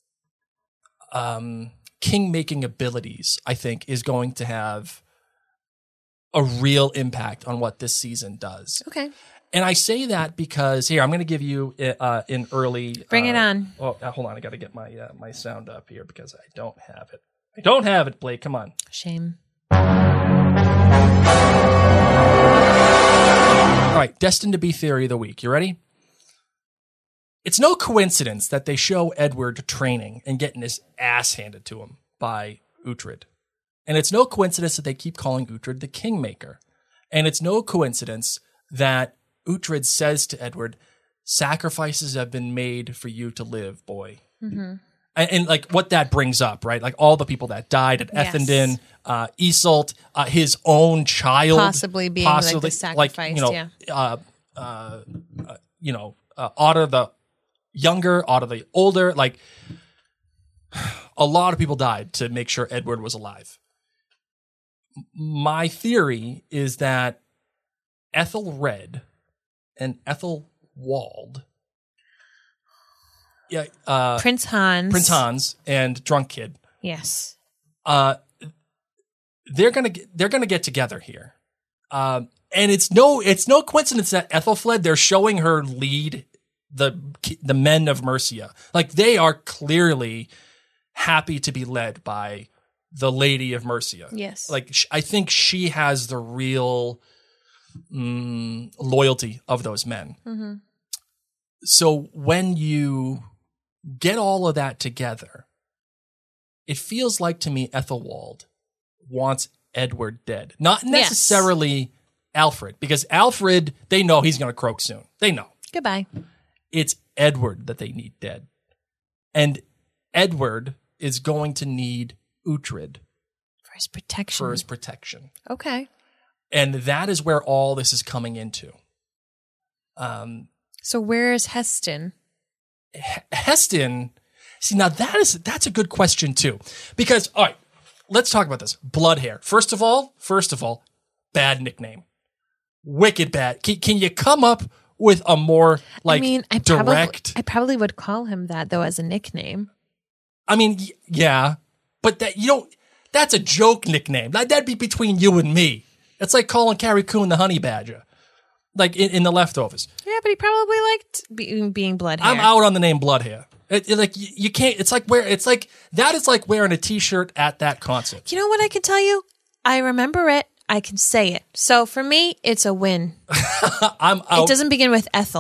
um, king-making abilities, I think, is going to have a real impact on what this season does. Okay. And I say that because here I'm going to give you uh, in early. Bring uh, it on. Oh, uh, hold on, I got to get my uh, my sound up here because I don't have it. I don't have it, Blake. Come on. Shame. All right, destined to be theory of the week. You ready? It's no coincidence that they show Edward training and getting his ass handed to him by Uhtred. And it's no coincidence that they keep calling Uhtred the Kingmaker. And it's no coincidence that Uhtred says to Edward, sacrifices have been made for you to live, boy. Mm-hmm. And, and like what that brings up, right? Like all the people that died at Yes. Ethandun, uh, Isolde, uh, his own child. Possibly being like the sacrifice, you know, yeah. uh, uh, uh, you know, uh, Otto the younger, Otto the older, like a lot of people died to make sure Edward was alive. My theory is that Ethelred and Ethelwald, yeah, uh, Prince Hans. Prince Hans and Drunk Kid, Yes. uh, they're gonna get, they're gonna get together here, um, and it's no it's no coincidence that Ethelfled, they're showing her lead the the men of Mercia. Like they are clearly happy to be led by the Lady of Mercia. Yes. Like sh- I think she has the real mm, loyalty of those men. Mm-hmm. So when you get all of that together, it feels like to me Ethelwald wants Edward dead. Not necessarily Alfred, because Alfred, they know he's going to croak soon. They know. Goodbye. It's Edward that they need dead. And Edward is going to need Uhtred For his protection. for his protection. Okay. And that is where all this is coming into. Um, So where is Heston? H- Heston, see, now that is, that's a good question too. Because, all right, let's talk about this. Bloodhair. First of all, first of all, bad nickname. Wicked bad. Can, can you come up with a more, like, I mean, I direct? probably, I probably would call him that though as a nickname. I mean, y- yeah, but that, you don't, that's a joke nickname. That, that'd be between you and me. It's like calling Carrie Coon the honey badger. Like in, in The Leftovers. Yeah, but he probably liked being, being Bloodhair. I'm out on the name Bloodhair. It, it, like you, you can't. It's like wear. It's like that is like wearing a T-shirt at that concert. You know what I can tell you? I remember it. I can say it. So for me, it's a win. I'm out. It doesn't begin with Ethel.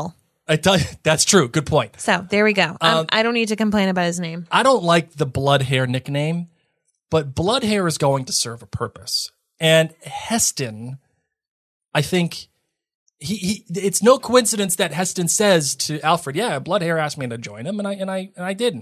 I tell you, that's true. Good point. So there we go. Um, Um, I don't need to complain about his name. I don't like the Bloodhair nickname, but Bloodhair is going to serve a purpose. And Heston, I think he, he it's no coincidence that Heston says to Alfred, yeah, Bloodhair asked me to join him, and I and I and I didn't.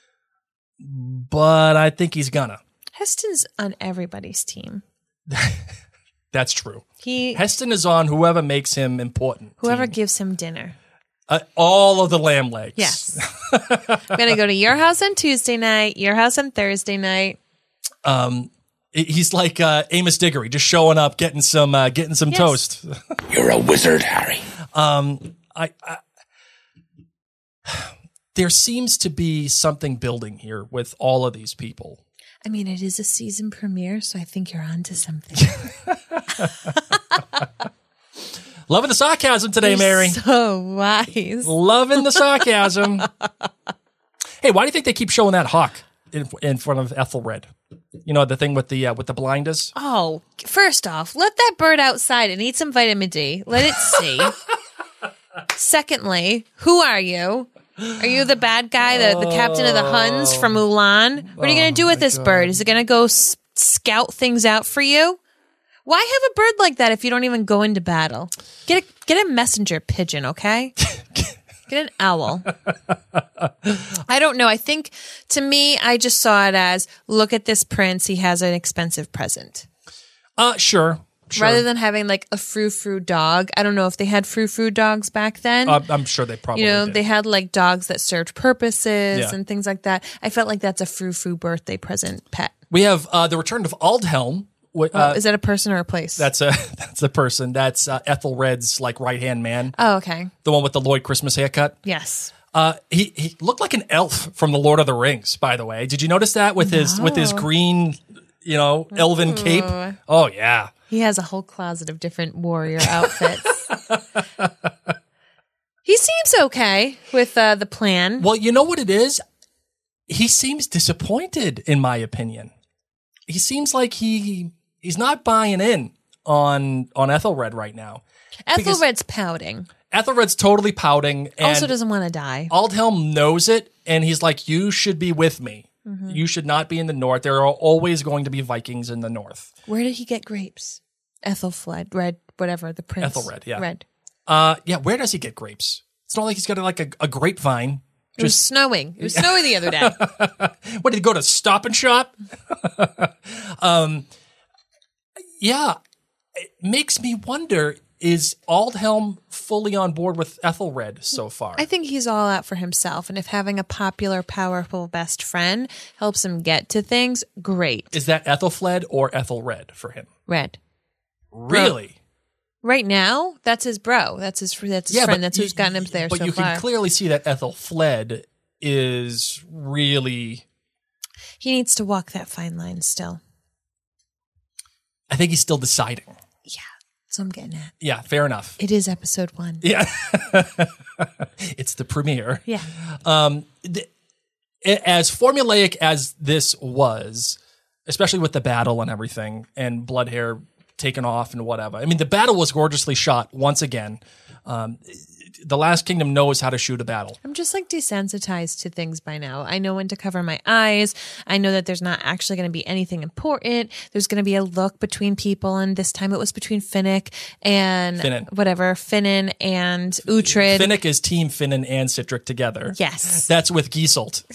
But I think he's gonna. Heston's on everybody's team. That's true. He Heston is on whoever makes him important. whoever team. gives him dinner. Uh, all of the lamb legs. Yes. I'm gonna go to your house on Tuesday night, your house on Thursday night. Um, he's like uh, Amos Diggory, just showing up, getting some, uh, getting some Yes. toast. You're a wizard, Harry. Um, I, I there seems to be something building here with all of these people. I mean, it is a season premiere, so I think you're onto something. Loving the sarcasm today, You're Mary. So wise. Loving the sarcasm. Hey, why do you think they keep showing that hawk in, in front of Ethelred? You know, the thing with the uh, with the blinders. Oh, first off, let that bird outside and eat some vitamin D. Let it see. Secondly, who are you? Are you the bad guy, the, the captain of the Huns from Mulan? What are you going to do with this bird? Is it going to go s- scout things out for you? Why have a bird like that if you don't even go into battle? Get a, get a messenger pigeon, okay? Get an owl. I don't know. I think, to me, I just saw it as, look at this prince. He has an expensive present. Uh, sure. Sure. Rather than having like a frou-frou dog. I don't know if they had frou-frou dogs back then. Uh, I'm sure they probably you know, did. they had like dogs that served purposes Yeah. and things like that. I felt like that's a frou-frou birthday present pet. We have uh, the return of Aldhelm. wh- Oh, Uh, is that a person or a place? that's a that's a person. That's uh, Ethelred's like right hand man, oh, okay. the one with the Lloyd Christmas haircut. Yes. Uh, he he looked like an elf from the Lord of the Rings. By the way, did you notice that with his with his green, you know, elven cape? Oh yeah. He has a whole closet of different warrior outfits. He seems okay with uh, the plan. Well, you know what it is? He seems disappointed, in my opinion. He seems like he he's not buying in on on Ethelred right now. Because Ethelred's pouting. Ethelred's totally pouting, and Also doesn't want to die. Aldhelm knows it, and he's like, "You should be with me. Mm-hmm. You should not be in the north. There are always going to be Vikings in the north." Where did he get grapes? Ethelfled, Red, whatever, the prince. Ethelred, yeah. Red. Uh, yeah. Where does he get grapes? It's not like he's got like a, a grapevine. It was Just snowing. It was snowing the other day. what did he go to Stop and Shop? um, yeah, it makes me wonder: is Aldhelm fully on board with Ethelred so far? I think he's all out for himself. And if having a popular, powerful best friend helps him get to things, great. Is that Ethelfled or Ethelred for him? Red. Really? Right now, that's his bro. That's his that's his Yeah, friend. but That's you- who's gotten him there But so you far. can clearly see that Ethelfled is really. He needs to walk that fine line still. I think he's still deciding. Yeah. That's what I'm getting at. Yeah, fair enough. It is episode one. Yeah, it's the premiere. Yeah. Um, th- as formulaic as this was, especially with the battle and everything, and Bloodhair taken off and whatever. I mean, the battle was gorgeously shot once again. Um, the Last Kingdom knows how to shoot a battle. I'm just like desensitized to things by now. I know when to cover my eyes. I know that there's not actually going to be anything important. There's going to be a look between people, and this time it was between Finnick and Finan. whatever, Finnan and Uhtred. Finnick is Team Finnan and Citric together. Yes. That's with Giselt.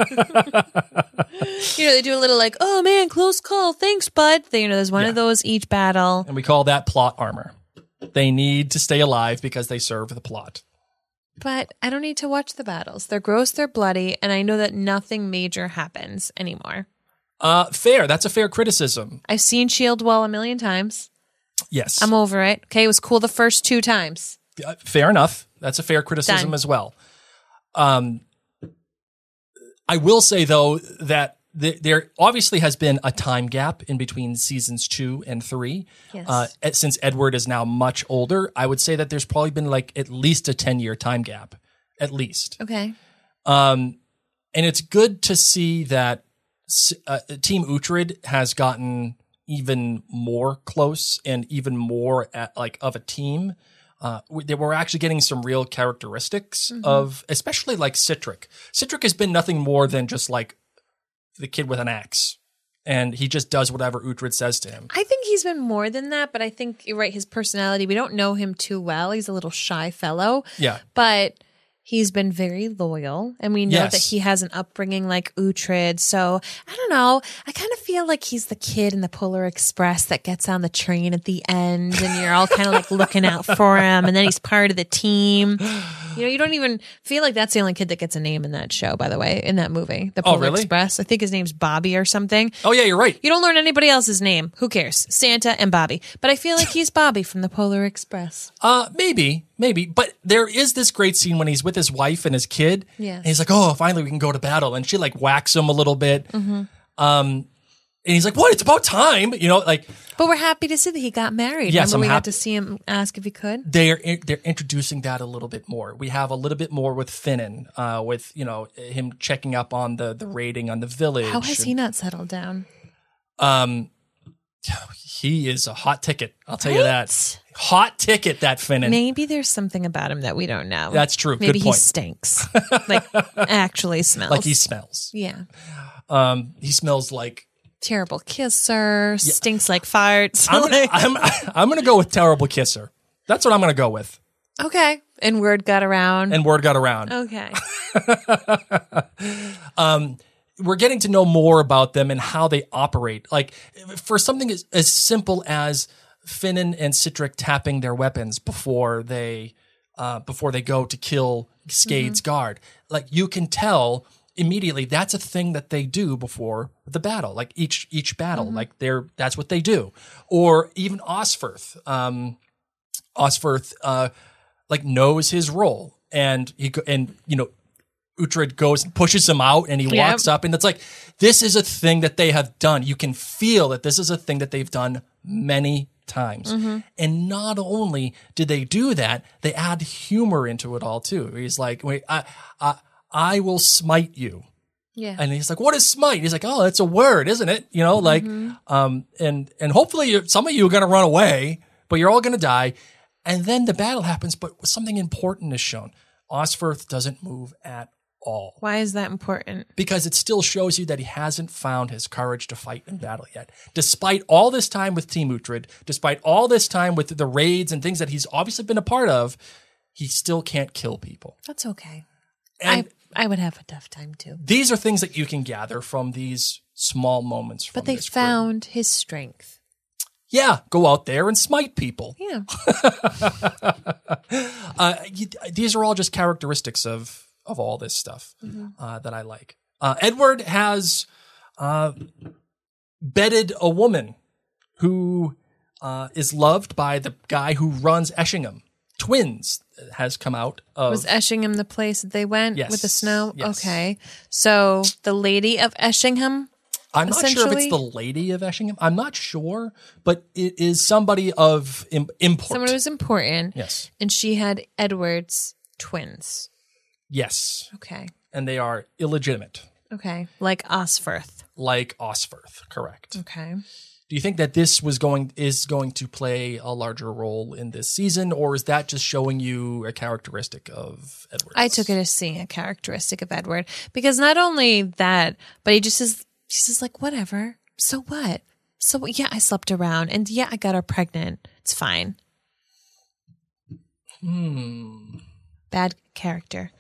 You know, they do a little like, oh man, close call. Thanks, bud. They, you know, there's one Yeah. of those each battle. And we call that plot armor. They need to stay alive because they serve the plot. But I don't need to watch the battles. They're gross, they're bloody, and I know that nothing major happens anymore. Uh, fair. That's a fair criticism. I've seen Shield Wall a million times. Yes. I'm over it. Okay, it was cool the first two times. Uh, fair enough. That's a fair criticism Done. as well. Um, I will say, though, that th- there obviously has been a time gap in between seasons two and three. Yes. Uh, et- since Edward is now much older, I would say that there's probably been like at least a ten-year time gap. At least. Okay. Um, and it's good to see that uh, Team Uhtred has gotten even more close and even more at, like of a team. uh, we, they were actually getting some real characteristics Mm-hmm. of, especially like Citric. Citric has been nothing more than just like the kid with an axe, and he just does whatever Uhtred says to him. I think he's been more than that, but I think you're right. His personality, we don't know him too well. He's a little shy fellow. Yeah. But he's been very loyal, and we know Yes. that he has an upbringing like Uhtred. So I don't know. I kind of feel like he's the kid in the Polar Express that gets on the train at the end, and you're all kind of like looking out for him, and then he's part of the team. You know, you don't even feel like that's the only kid that gets a name in that show, by the way, in that movie, The Oh, Polar really? Express. I think his name's Bobby or something. Oh yeah, you're right. You don't learn anybody else's name. Who cares? Santa and Bobby. But I feel like he's Bobby from the Polar Express. Uh, maybe, maybe. But there is this great scene when he's with his wife and his kid. Yes. And he's like, oh, finally we can go to battle. And she like whacks him a little bit. Mm-hmm. Um, and he's like, what? It's about time. You know, like But we're happy to see that he got married. Yes, Remember I'm we got happy- to see him ask if he could? they're they're introducing that a little bit more. We have a little bit more with Finnan, uh, with, you know, him checking up on the, the raiding on the village. How has he not settled down? Um, he is a hot ticket. I'll tell you that. Right? Hot ticket, that Finnan. Maybe there's something about him that we don't know. That's true. Maybe Good he point. stinks. Like, actually smells. Like he smells. Yeah. Um, he smells like. Terrible kisser, stinks like farts. I'm gonna, Like- I'm, I'm gonna go with terrible kisser. That's what I'm gonna go with. okay. And word got around. And word got around. okay. We're getting to know more about them and how they operate. Like for something as, as simple as Finnan and Citric tapping their weapons before they uh, before they go to kill Skade's guard. Like you can tell immediately that's a thing that they do before the battle. Like each each battle, like they're that's what they do. Or even Osferth. Um, Osferth uh, like knows his role, and he go- and you know. Uhtred goes and pushes him out, and he Yep. walks up, and it's like, this is a thing that they have done. You can feel that this is a thing that they've done many times. And not only did they do that, they add humor into it all too. He's like, wait, I, I, I will smite you. Yeah. And he's like, what is smite? He's like, oh, it's a word, isn't it? You know, like, um, and, and hopefully you, some of you are going to run away, but you're all going to die. And then the battle happens, but something important is shown. Osferth doesn't move at all. Why is that important? Because it still shows you that he hasn't found his courage to fight in battle yet. Despite all this time with Team Uhtred, despite all this time with the raids and things that he's obviously been a part of, he still can't kill people. That's okay. And I I would have a tough time too. these are things that you can gather from these small moments from But they this group. found his strength. Yeah, go out there and smite people. Yeah. Uh, you- these are all just characteristics of of all this stuff uh, that I like. Uh, Edward has uh, bedded a woman who uh, is loved by the guy who runs Eshingham. Twins has come out of. Was Eshingham the place that they went Yes. with the snow? Yes. Okay. So the lady of Eshingham. I'm not sure if essentially- it's the lady of Eshingham. I'm not sure, but it is somebody of Im- import. Someone who was important. Yes. And she had Edward's twins. Yes, Okay. and they are illegitimate, Okay. Like Osferth. like Osferth. Correct. Okay. Do you think that this was going is going to play a larger role in this season, or is that just showing you a characteristic of Edward? I took it as seeing a characteristic of Edward because not only that, but he just is, he's just like, whatever. So what? So yeah, I slept around and yeah, I got her pregnant. It's fine. Hmm. Bad character.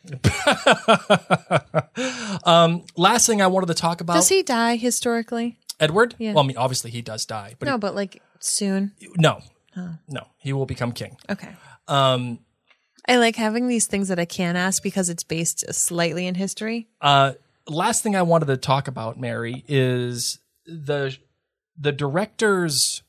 um, last thing I wanted to talk about. Does he die historically? Edward? Yeah. Well, I mean, obviously he does die, but No, but like soon. he, no, no, he will become king. Okay. Um, I like having these things that I can't ask because it's based slightly in history. uh, last thing I wanted to talk about, Mary, is the the director's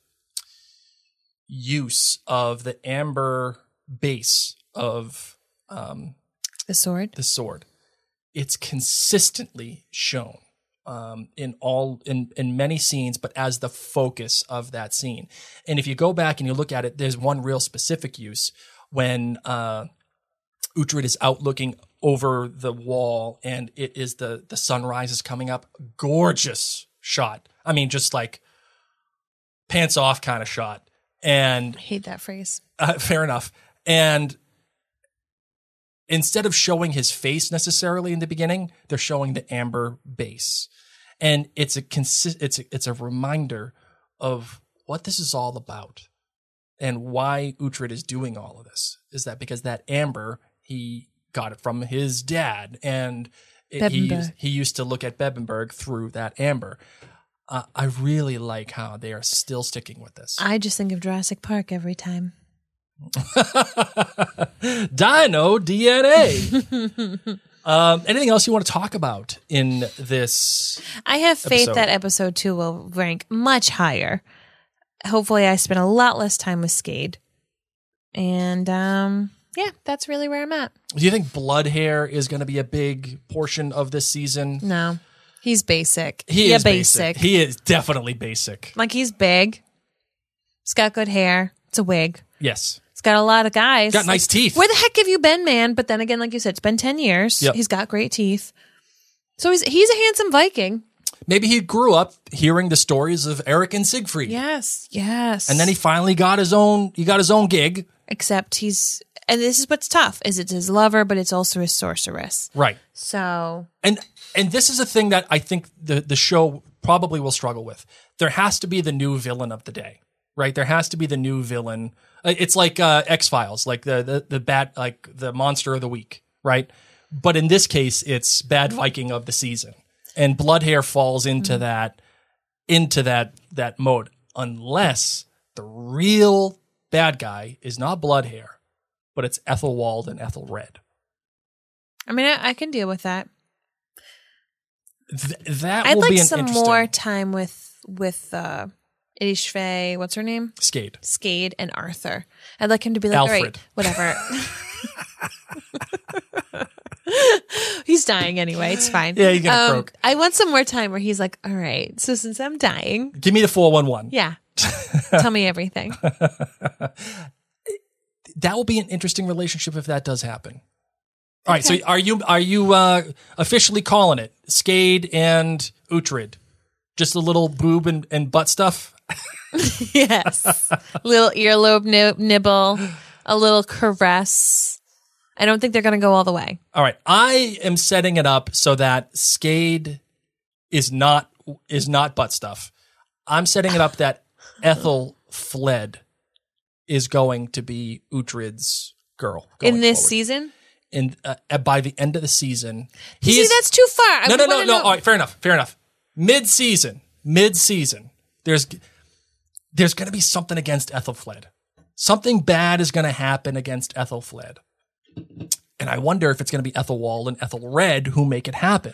use of the amber base of um, The sword. the sword. It's consistently shown um, in all in in many scenes, but as the focus of that scene. And if you go back and you look at it, there's one real specific use when uh, Uhtred is out looking over the wall, and it is the the sunrise is coming up. Gorgeous shot. I mean, just like pants off kind of shot. And I hate that phrase. uh, fair enough. And instead of showing his face necessarily in the beginning, they're showing the amber base. And it's a consi- it's a, it's a reminder of what this is all about and why Uhtred is doing all of this. Is that because that amber, he got it from his dad, and it, he, used, he used to look at Bebbanburg through that amber. Uh, I really like how they are still sticking with this. I just think of Jurassic Park every time. Dino D N A. um, anything else you want to talk about in this? I have faith episode? that episode two will rank much higher. Hopefully, I spend a lot less time with Skade. And um, yeah, that's really where I'm at. Do you think Bloodhair is going to be a big portion of this season? No. He's basic. He yeah, is basic. basic. He is definitely basic. Like, he's big. He's got good hair. It's a wig. Yes. He's got a lot of guys. Got nice like, teeth. Where the heck have you been, man? But then again, like you said, it's been ten years. Yep. He's got great teeth. So he's he's a handsome Viking. Maybe he grew up hearing the stories of Eric and Siegfried. Yes. Yes. And then he finally got his own, he got his own gig. Except he's, and this is what's tough, is it's his lover, but it's also his sorceress. Right. So. And and this is a thing that I think the, the show probably will struggle with. There has to be the new villain of the day, right? There has to be the new villain. It's like uh, X-Files, like the, the, the bad, like the monster of the week, right? But in this case, it's Bad Viking of the season. And Bloodhair falls into mm-hmm. that, into that, that mode, unless the real bad guy is not Bloodhair, but it's Ethelwald and Ethelred. I mean, I, I can deal with that. Th- that I'd will like be an some interesting... more time with with uh, Ishve. What's her name? Skade. Skade and Arthur. I'd like him to be like, Alfred. all right, whatever. He's dying anyway. It's fine. Yeah, you're gonna um, croak. I want some more time where he's like, all right, so since I'm dying, Give me the four one one. yeah, tell me everything. That will be an interesting relationship if that does happen. All right, okay. So are you are you uh, officially calling it Skade and Uhtred? Just a little boob and, and butt stuff? Yes. Little earlobe nib- nibble, a little caress. I don't think they're going to go all the way. All right, I am setting it up so that Skade is not is not butt stuff. I'm setting it up that Ethelfled is going to be Uhtred's girl in this forward. season. And uh, by the end of the season, he he see is, that's too far. I no, no, no, wanna no. know. All right, fair enough, fair enough. Mid-season, mid-season, there's there's going to be something against Ethelfled. Something bad is going to happen against Ethelfled, and I wonder if it's going to be Ethelwald and Ethelred who make it happen.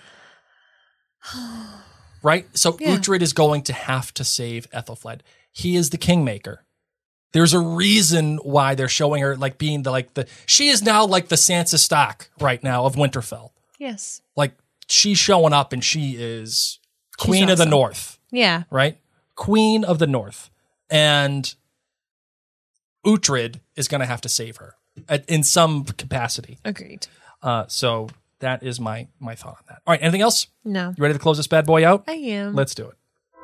Right? So Yeah. Uhtred is going to have to save Ethelfled. He is the kingmaker. There's a reason why they're showing her like being the like the she is now like the Sansa Stark right now of Winterfell. Yes. Like she's showing up and she is She's Queen of the awesome. North, Yeah. right? Queen of the North. And Uhtred is going to have to save her at, in some capacity. Agreed. Uh, so that is my my thought on that. All right, anything else? No. You ready to close this bad boy out? I am. Let's do it.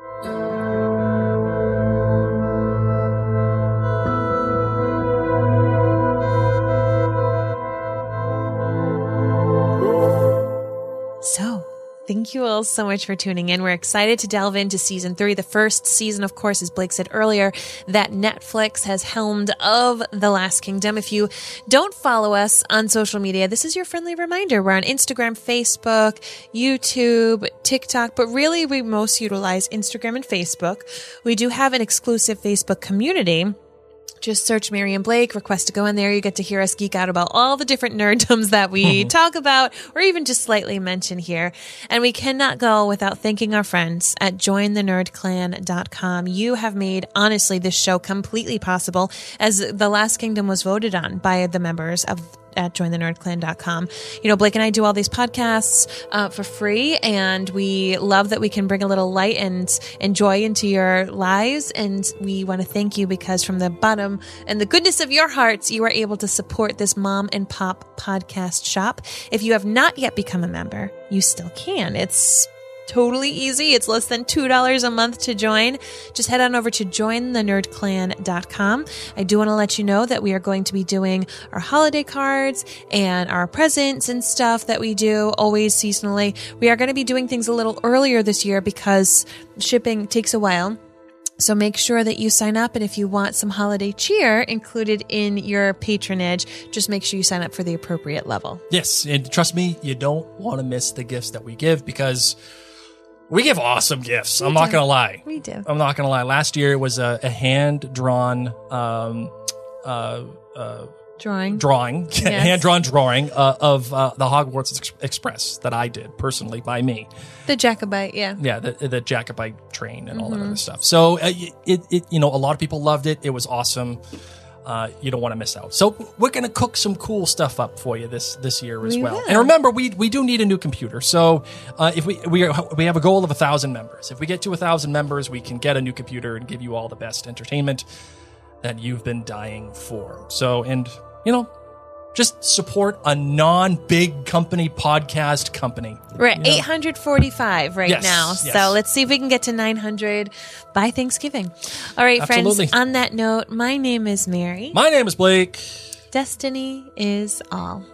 So, thank you all so much for tuning in. We're excited to delve into season three. The first season, of course, as Blake said earlier, that Netflix has helmed of The Last Kingdom. If you don't follow us on social media, this is your friendly reminder. We're on Instagram, Facebook, YouTube, TikTok, but really we most utilize Instagram and Facebook. We do have an exclusive Facebook community. Just search Miriam Blake, request to go in there. You get to hear us geek out about all the different nerddoms that we talk about or even just slightly mention here. And we cannot go without thanking our friends at join the nerd clan dot com. You have made, honestly, this show completely possible as The Last Kingdom was voted on by the members of at join the nerd clan dot com. You know, Blake and I do all these podcasts uh, for free, and we love that we can bring a little light and, and joy into your lives. And we want to thank you because from the bottom and the goodness of your hearts, you are able to support this mom and pop podcast shop. If you have not yet become a member, you still can. It's totally easy. It's less than two dollars a month to join. Just head on over to join the nerd clan dot com. I do want to let you know that we are going to be doing our holiday cards and our presents and stuff that we do always seasonally. We are going to be doing things a little earlier this year because shipping takes a while. So make sure that you sign up, and if you want some holiday cheer included in your patronage, just make sure you sign up for the appropriate level. Yes, and trust me, you don't want to miss the gifts that we give because we give awesome gifts. We I'm do. not going to lie. We do. I'm not going to lie. Last year it was a, a hand-drawn um, uh, uh, Drawing. drawing, Yes. hand-drawn drawing uh, of uh, the Hogwarts Ex- Express that I did personally by me. The Jacobite, yeah. Yeah, the, the Jacobite train and all Mm-hmm. that other stuff. So uh, it, it, you know, a lot of people loved it. It was awesome. Uh, you don't want to miss out. So we're going to cook some cool stuff up for you this this year as We well. will. And remember, we we do need a new computer. So uh, if we we are, we have a goal of a thousand members. If we get to a thousand members, we can get a new computer and give you all the best entertainment that you've been dying for. So and you know. Just support a non-big company podcast company. We're at eight hundred forty-five right Yes, now. yes. So let's see if we can get to nine hundred by Thanksgiving. All right, Absolutely. friends. On that note, my name is Mary. My name is Blake. Destiny is all.